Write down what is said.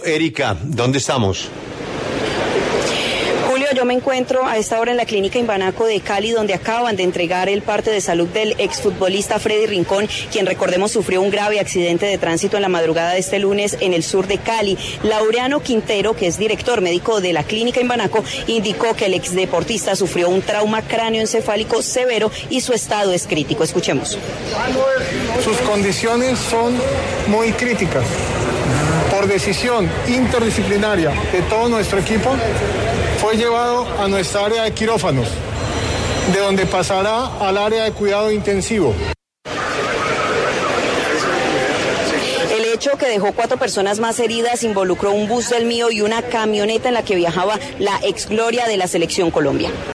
Erika, ¿dónde estamos? Julio, yo me encuentro a esta hora en la clínica Imbanaco de Cali, donde acaban de entregar el parte de salud del exfutbolista Freddy Rincón, quien, recordemos, sufrió un grave accidente de tránsito en la madrugada de este lunes en el sur de Cali. Laureano Quintero, que es director médico de la clínica Imbanaco, indicó que el exdeportista sufrió un trauma cráneoencefálico severo y su estado es crítico. Escuchemos. Sus condiciones son muy críticas. Por decisión interdisciplinaria de todo nuestro equipo, fue llevado a nuestra área de quirófanos, de donde pasará al área de cuidado intensivo. El hecho, que dejó 4 personas más heridas, involucró un bus del Mío y una camioneta en la que viajaba la ex gloria de la Selección Colombia.